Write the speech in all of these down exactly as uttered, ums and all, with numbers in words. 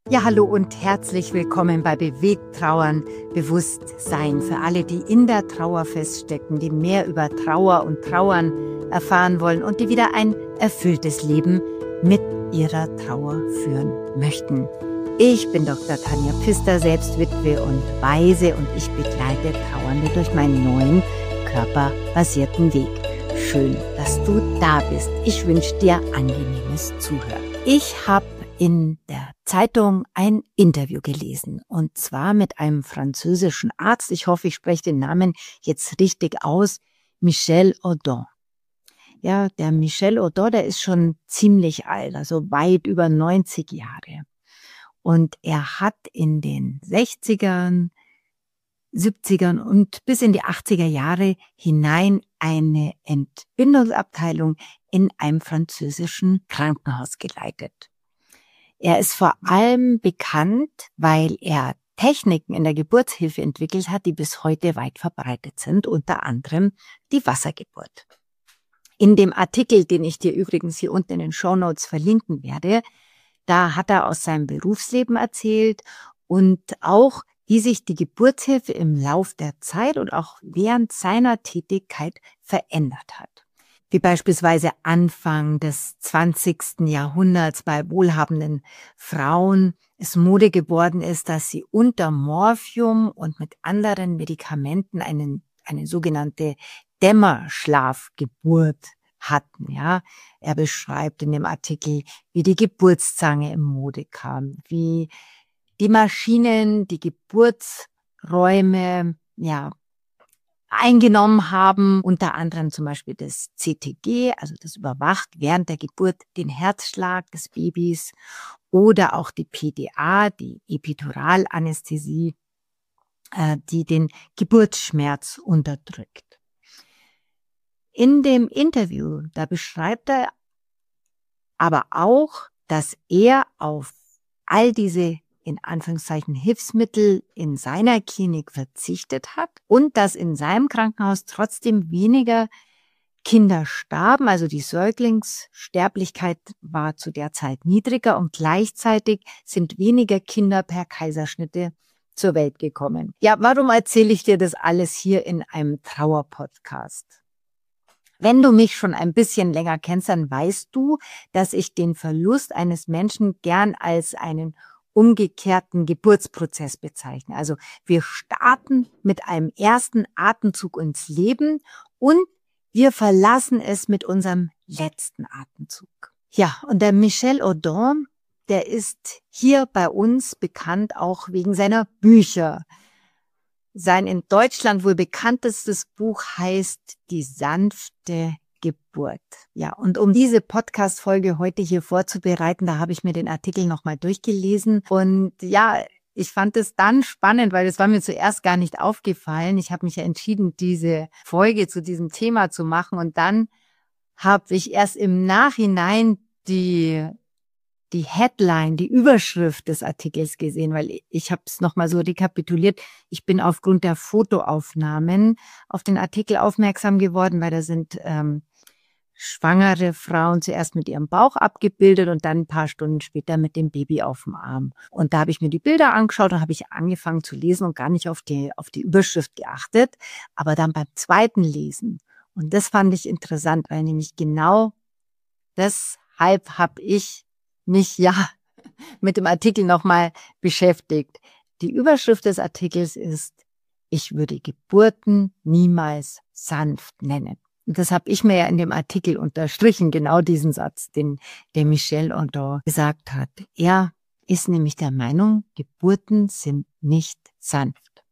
Ja, hallo und herzlich willkommen bei Bewegt Trauern, Bewusstsein für alle, die in der Trauer feststecken, die mehr über Trauer und Trauern erfahren wollen und die wieder ein erfülltes Leben mit ihrer Trauer führen möchten. Ich bin Doktor Tanja Pfister, selbst Witwe und Waise, und ich begleite Trauernde durch meinen neuen körperbasierten Weg. Schön, dass du da bist. Ich wünsche dir angenehmes Zuhören. Ich habe in der Zeitung ein Interview gelesen, und zwar mit einem französischen Arzt. Ich hoffe, ich spreche den Namen jetzt richtig aus. Michel Audin. Ja, der Michel Audin, der ist schon ziemlich alt, also weit über neunzig Jahre. Und er hat in den sechzigern, siebzigern und bis in die achtziger Jahre hinein eine Entbindungsabteilung in einem französischen Krankenhaus geleitet. Er ist vor allem bekannt, weil er Techniken in der Geburtshilfe entwickelt hat, die bis heute weit verbreitet sind, unter anderem die Wassergeburt. In dem Artikel, den ich dir übrigens hier unten in den Shownotes verlinken werde, da hat er aus seinem Berufsleben erzählt und auch, wie sich die Geburtshilfe im Lauf der Zeit und auch während seiner Tätigkeit verändert hat. Wie beispielsweise Anfang des zwanzigsten Jahrhunderts bei wohlhabenden Frauen es Mode geworden ist, dass sie unter Morphium und mit anderen Medikamenten einen, eine sogenannte Dämmerschlafgeburt hatten. Ja, er beschreibt in dem Artikel, wie die Geburtszange in Mode kam, wie die Maschinen die Geburtsräume, ja, eingenommen haben, unter anderem zum Beispiel das C T G, also das überwacht während der Geburt den Herzschlag des Babys, oder auch die P D A, die Epiduralanästhesie, äh, die den Geburtsschmerz unterdrückt. In dem Interview, da beschreibt er aber auch, dass er auf all diese in Anführungszeichen Hilfsmittel in seiner Klinik verzichtet hat und dass in seinem Krankenhaus trotzdem weniger Kinder starben, also die Säuglingssterblichkeit war zu der Zeit niedriger und gleichzeitig sind weniger Kinder per Kaiserschnitte zur Welt gekommen. Ja, warum erzähle ich dir das alles hier in einem Trauerpodcast? Wenn du mich schon ein bisschen länger kennst, dann weißt du, dass ich den Verlust eines Menschen gern als einen umgekehrten Geburtsprozess bezeichnen. Also wir starten mit einem ersten Atemzug ins Leben und wir verlassen es mit unserem letzten Atemzug. Ja, und der Michel Audin, der ist hier bei uns bekannt auch wegen seiner Bücher. Sein in Deutschland wohl bekanntestes Buch heißt Die sanfte Geburt. Ja, und um diese Podcast-Folge heute hier vorzubereiten, da habe ich mir den Artikel nochmal durchgelesen. Und ja, ich fand es dann spannend, weil es war mir zuerst gar nicht aufgefallen. Ich habe mich ja entschieden, diese Folge zu diesem Thema zu machen. Und dann habe ich erst im Nachhinein die die Headline, die Überschrift des Artikels gesehen, weil ich habe es nochmal so rekapituliert. Ich bin aufgrund der Fotoaufnahmen auf den Artikel aufmerksam geworden, weil da sind ähm, schwangere Frauen zuerst mit ihrem Bauch abgebildet und dann ein paar Stunden später mit dem Baby auf dem Arm. Und da habe ich mir die Bilder angeschaut und habe ich angefangen zu lesen und gar nicht auf die, auf die Überschrift geachtet. Aber dann beim zweiten Lesen, und das fand ich interessant, weil nämlich genau deshalb habe ich mich ja mit dem Artikel nochmal beschäftigt. Die Überschrift des Artikels ist: Ich würde Geburten niemals sanft nennen. Und das habe ich mir ja in dem Artikel unterstrichen, genau diesen Satz, den der Michel Audin gesagt hat. Er ist nämlich der Meinung, Geburten sind nicht sanft.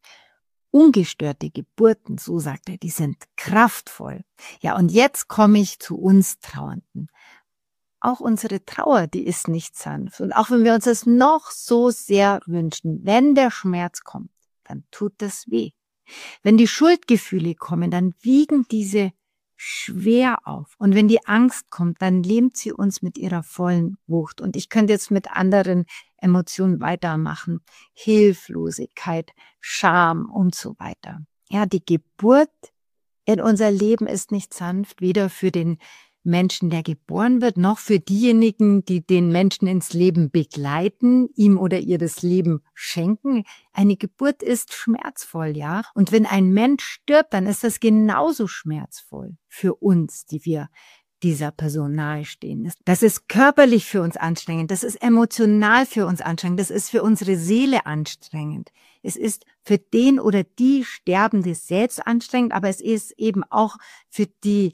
Ungestörte Geburten, so sagt er, die sind kraftvoll. Ja, und jetzt komme ich zu uns Trauernden. Auch unsere Trauer, die ist nicht sanft. Und auch wenn wir uns das noch so sehr wünschen, wenn der Schmerz kommt, dann tut das weh. Wenn die Schuldgefühle kommen, dann wiegen diese schwer auf. Und wenn die Angst kommt, dann lähmt sie uns mit ihrer vollen Wucht. Und ich könnte jetzt mit anderen Emotionen weitermachen. Hilflosigkeit, Scham und so weiter. Ja, die Geburt in unser Leben ist nicht sanft, weder für den Menschen, der geboren wird, noch für diejenigen, die den Menschen ins Leben begleiten, ihm oder ihr das Leben schenken. Eine Geburt ist schmerzvoll, ja. Und wenn ein Mensch stirbt, dann ist das genauso schmerzvoll für uns, die wir dieser Person nahestehen. Das ist körperlich für uns anstrengend, das ist emotional für uns anstrengend, das ist für unsere Seele anstrengend. Es ist für den oder die Sterbende selbst anstrengend, aber es ist eben auch für die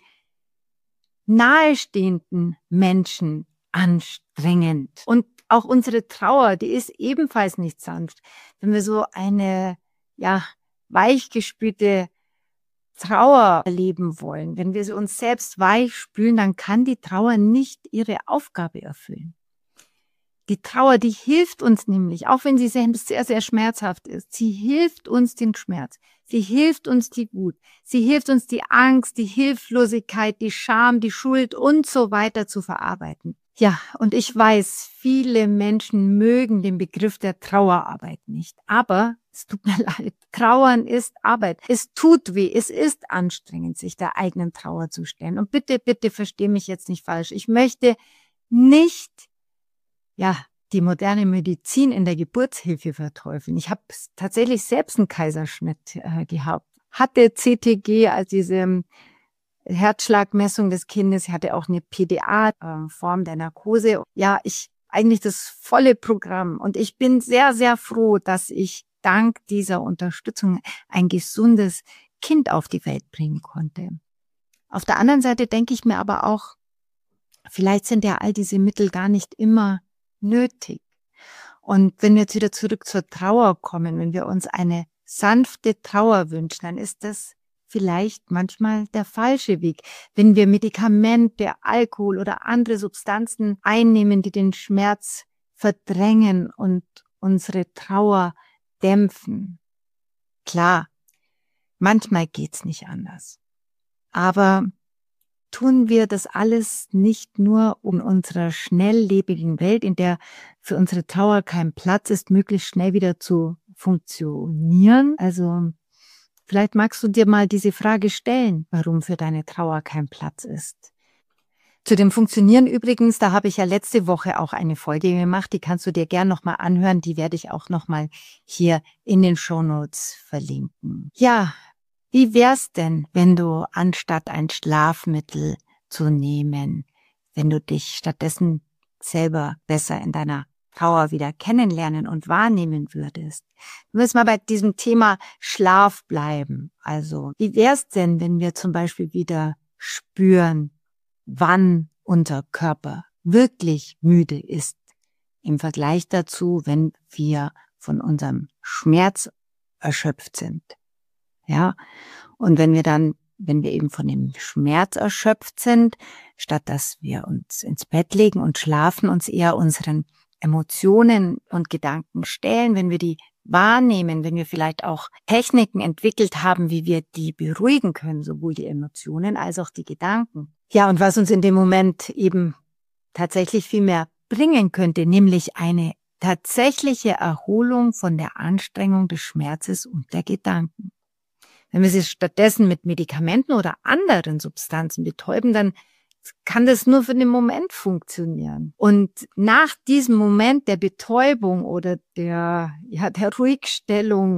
nahestehenden Menschen anstrengend. Und auch unsere Trauer, die ist ebenfalls nicht sanft. Wenn wir so eine, ja, weichgespülte Trauer erleben wollen, wenn wir sie uns selbst weich spülen, dann kann die Trauer nicht ihre Aufgabe erfüllen. Die Trauer, die hilft uns nämlich, auch wenn sie selbst sehr, sehr schmerzhaft ist, sie hilft uns den Schmerz, sie hilft uns die Wut, sie hilft uns die Angst, die Hilflosigkeit, die Scham, die Schuld und so weiter zu verarbeiten. Ja, und ich weiß, viele Menschen mögen den Begriff der Trauerarbeit nicht, aber es tut mir leid, Trauern ist Arbeit. Es tut weh, es ist anstrengend, sich der eigenen Trauer zu stellen. Und bitte, bitte versteh mich jetzt nicht falsch. Ich möchte nicht, ja, die moderne Medizin in der Geburtshilfe verteufeln. Ich habe tatsächlich selbst einen Kaiserschnitt äh, gehabt, hatte C T G, also diese Herzschlagmessung des Kindes, hatte auch eine P D A, äh, Form der Narkose. Ja, ich eigentlich das volle Programm. Und ich bin sehr, sehr froh, dass ich dank dieser Unterstützung ein gesundes Kind auf die Welt bringen konnte. Auf der anderen Seite denke ich mir aber auch, vielleicht sind ja all diese Mittel gar nicht immer nötig. Und wenn wir jetzt wieder zurück zur Trauer kommen, wenn wir uns eine sanfte Trauer wünschen, dann ist das vielleicht manchmal der falsche Weg. Wenn wir Medikamente, Alkohol oder andere Substanzen einnehmen, die den Schmerz verdrängen und unsere Trauer dämpfen. Klar, manchmal geht's nicht anders. Aber tun wir das alles nicht nur um unserer schnelllebigen Welt, in der für unsere Trauer kein Platz ist, möglichst schnell wieder zu funktionieren? Also vielleicht magst du dir mal diese Frage stellen, warum für deine Trauer kein Platz ist. Zu dem Funktionieren übrigens, da habe ich ja letzte Woche auch eine Folge gemacht, die kannst du dir gern nochmal anhören, die werde ich auch nochmal hier in den Shownotes verlinken. Ja, wie wär's denn, wenn du anstatt ein Schlafmittel zu nehmen, wenn du dich stattdessen selber besser in deiner Trauer wieder kennenlernen und wahrnehmen würdest? Wir müssen mal bei diesem Thema Schlaf bleiben. Also, wie wär's denn, wenn wir zum Beispiel wieder spüren, wann unser Körper wirklich müde ist, im Vergleich dazu, wenn wir von unserem Schmerz erschöpft sind. Ja, und wenn wir dann, wenn wir eben von dem Schmerz erschöpft sind, statt dass wir uns ins Bett legen und schlafen, uns eher unseren Emotionen und Gedanken stellen, wenn wir die wahrnehmen, wenn wir vielleicht auch Techniken entwickelt haben, wie wir die beruhigen können, sowohl die Emotionen als auch die Gedanken. Ja, und was uns in dem Moment eben tatsächlich viel mehr bringen könnte, nämlich eine tatsächliche Erholung von der Anstrengung des Schmerzes und der Gedanken. Wenn wir sie stattdessen mit Medikamenten oder anderen Substanzen betäuben, dann kann das nur für den Moment funktionieren. Und nach diesem Moment der Betäubung oder der, ja, der Ruhigstellung,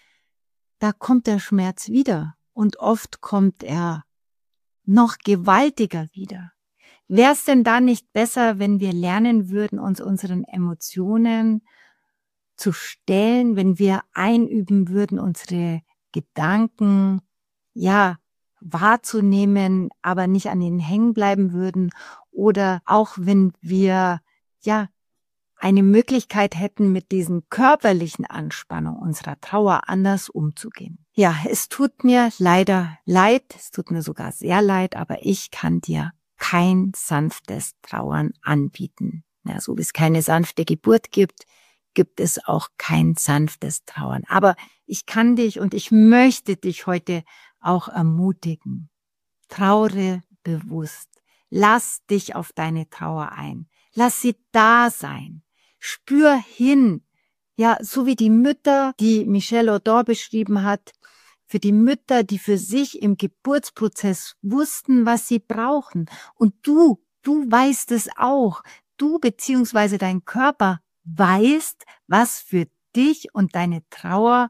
da kommt der Schmerz wieder. Und oft kommt er noch gewaltiger wieder. Wäre es denn da nicht besser, wenn wir lernen würden, uns unseren Emotionen zu stellen, wenn wir einüben würden, unsere Gedanken, ja, wahrzunehmen, aber nicht an ihnen hängen bleiben würden, oder auch wenn wir, ja, eine Möglichkeit hätten, mit diesen körperlichen Anspannungen unserer Trauer anders umzugehen. Ja, es tut mir leider leid, es tut mir sogar sehr leid, aber ich kann dir kein sanftes Trauern anbieten. Ja, so wie es keine sanfte Geburt gibt, gibt es auch kein sanftes Trauern. Aber ich kann dich und ich möchte dich heute auch ermutigen. Traure bewusst. Lass dich auf deine Trauer ein. Lass sie da sein. Spür hin. Ja, so wie die Mütter, die Michel Audin beschrieben hat, für die Mütter, die für sich im Geburtsprozess wussten, was sie brauchen. Und du, du weißt es auch. Du beziehungsweise dein Körper weißt, was für dich und deine Trauer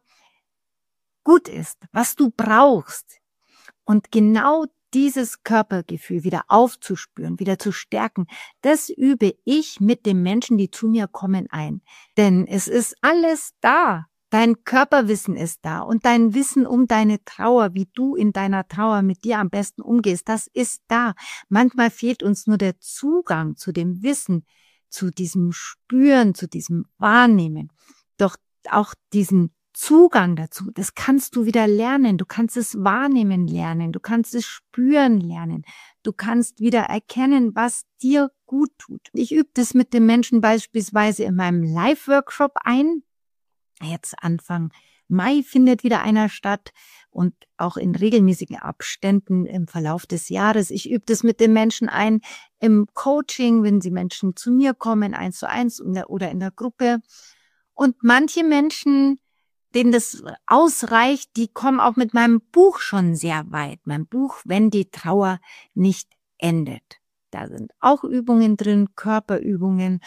gut ist, was du brauchst. Und genau dieses Körpergefühl wieder aufzuspüren, wieder zu stärken, das übe ich mit den Menschen, die zu mir kommen, ein. Denn es ist alles da. Dein Körperwissen ist da und dein Wissen um deine Trauer, wie du in deiner Trauer mit dir am besten umgehst, das ist da. Manchmal fehlt uns nur der Zugang zu dem Wissen, zu diesem Spüren, zu diesem Wahrnehmen. Doch auch diesen Zugang dazu, das kannst du wieder lernen. Du kannst es wahrnehmen lernen, du kannst es spüren lernen. Du kannst wieder erkennen, was dir gut tut. Ich übe das mit den Menschen beispielsweise in meinem Live-Workshop ein. Jetzt Anfang Mai findet wieder einer statt und auch in regelmäßigen Abständen im Verlauf des Jahres. Ich übe das mit den Menschen ein im Coaching, wenn sie Menschen zu mir kommen, eins zu eins oder in der Gruppe. Und manche Menschen, denen das ausreicht, die kommen auch mit meinem Buch schon sehr weit. Mein Buch, wenn die Trauer nicht endet. Da sind auch Übungen drin, Körperübungen,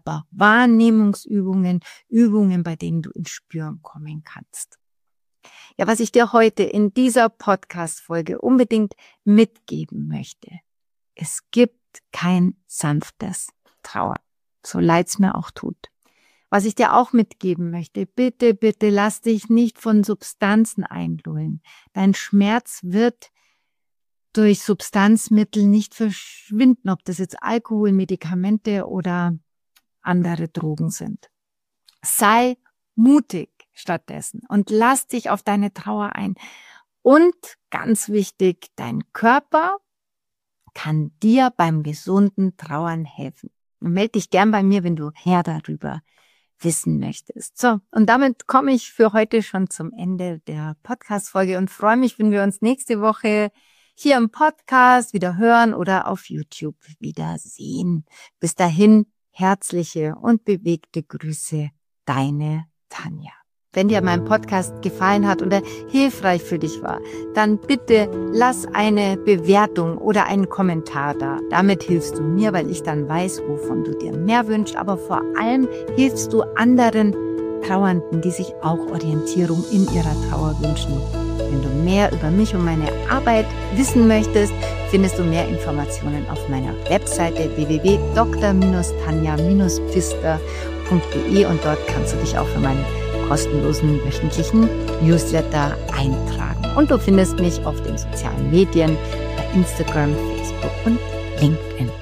Körperwahrnehmungsübungen, Übungen, bei denen du ins Spüren kommen kannst. Ja, was ich dir heute in dieser Podcast-Folge unbedingt mitgeben möchte, es gibt kein sanftes Trauern, so leid's mir auch tut. Was ich dir auch mitgeben möchte, bitte, bitte lass dich nicht von Substanzen einlullen. Dein Schmerz wird durch Substanzmittel nicht verschwinden, ob das jetzt Alkohol, Medikamente oder andere Drogen sind. Sei mutig stattdessen und lass dich auf deine Trauer ein. Und ganz wichtig, dein Körper kann dir beim gesunden Trauern helfen. Und melde dich gern bei mir, wenn du mehr darüber wissen möchtest. So, und damit komme ich für heute schon zum Ende der Podcast-Folge und freue mich, wenn wir uns nächste Woche hier im Podcast wieder hören oder auf YouTube wieder sehen. Bis dahin, herzliche und bewegte Grüße, deine Tanja. Wenn dir mein Podcast gefallen hat oder hilfreich für dich war, dann bitte lass eine Bewertung oder einen Kommentar da. Damit hilfst du mir, weil ich dann weiß, wovon du dir mehr wünschst. Aber vor allem hilfst du anderen Trauernden, die sich auch Orientierung in ihrer Trauer wünschen. Wenn du mehr über mich und meine Arbeit wissen möchtest, findest du mehr Informationen auf meiner Webseite w w w punkt dr tanja pfister punkt de und dort kannst du dich auch für meinen kostenlosen wöchentlichen Newsletter eintragen. Und du findest mich auf den sozialen Medien, bei Instagram, Facebook und LinkedIn.